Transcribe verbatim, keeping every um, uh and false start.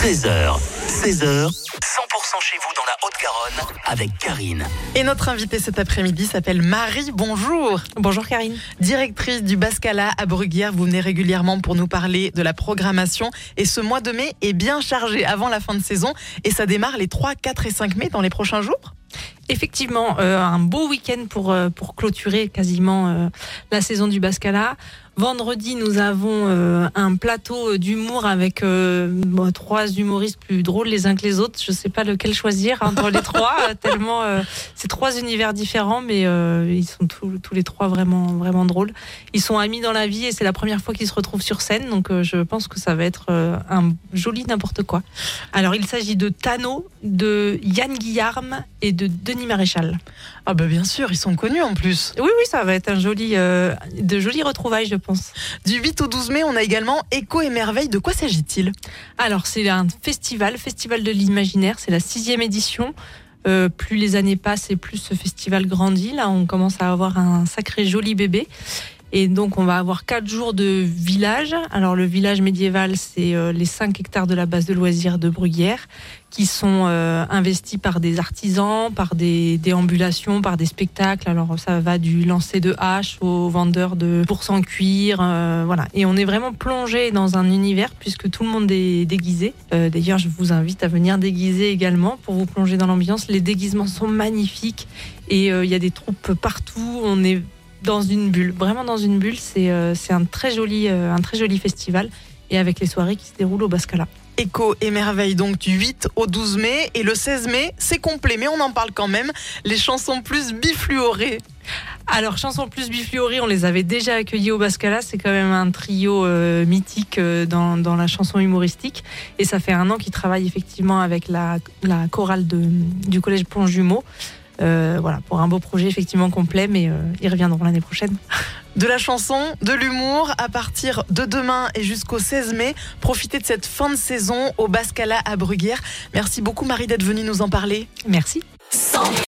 treize heures, seize heures, cent pour cent chez vous dans la Haute-Garonne avec Karine. Et notre invitée cet après-midi s'appelle Marie. Bonjour. Bonjour Karine. Directrice du Bascala à Bruguière, vous venez régulièrement pour nous parler de la programmation. Et ce mois de mai est bien chargé avant la fin de saison. Et ça démarre les trois, quatre et cinq mai dans les prochains jours. Effectivement, euh, un beau week-end pour, euh, pour clôturer quasiment euh, la saison du Bascala. Vendredi, nous avons euh, un plateau d'humour avec euh, bon, trois humoristes plus drôles les uns que les autres. Je ne sais pas lequel choisir entre les trois, tellement euh, c'est trois univers différents, mais euh, ils sont tous, tous les trois vraiment, vraiment drôles. Ils sont amis dans la vie et c'est la première fois qu'ils se retrouvent sur scène, donc euh, je pense que ça va être euh, un joli n'importe quoi. Alors, il s'agit de Tano, de Yann Guillarme et de Denis Maréchal. Ah bah bien sûr, ils sont connus en plus. Oui, oui, ça va être un joli, euh, de jolies retrouvailles, je pense. Du huit au douze mai, on a également Écho et Merveille. De quoi s'agit-il ? Alors, c'est un festival, Festival de l'Imaginaire, c'est la sixième édition. Euh, plus les années passent et plus ce festival grandit. Là, on commence à avoir un sacré joli bébé. Et donc, on va avoir quatre jours de village. Alors, le village médiéval, c'est euh, les cinq hectares de la base de loisirs de Bruguière qui sont euh, investis par des artisans, par des déambulations, par des spectacles. Alors, ça va du lancer de haches aux vendeurs de bourses en cuir. Euh, voilà. Et on est vraiment plongé dans un univers puisque tout le monde est déguisé. Euh, d'ailleurs, je vous invite à venir déguiser également pour vous plonger dans l'ambiance. Les déguisements sont magnifiques et il euh, y a des troupes partout. On est dans une bulle, vraiment dans une bulle. C'est, euh, c'est un très joli, euh, un très joli festival et avec les soirées qui se déroulent au Bascala. Écho et Merveille donc du huit au douze mai et le seize mai, c'est complet, mais on en parle quand même. Les chansons plus bifluorées. Alors, chansons plus bifluorées, on les avait déjà accueillis au Bascala. C'est quand même un trio euh, mythique euh, dans, dans la chanson humoristique. Et ça fait un an qu'ils travaillent effectivement avec la, la chorale de, du collège Pont-Jumeau. Euh, voilà, pour un beau projet effectivement complet, mais euh, ils reviendront l'année prochaine. De la chanson, de l'humour, à partir de demain et jusqu'au seize mai, profitez de cette fin de saison au Bascala à Bruguière. Merci beaucoup Marie d'être venue nous en parler. Merci.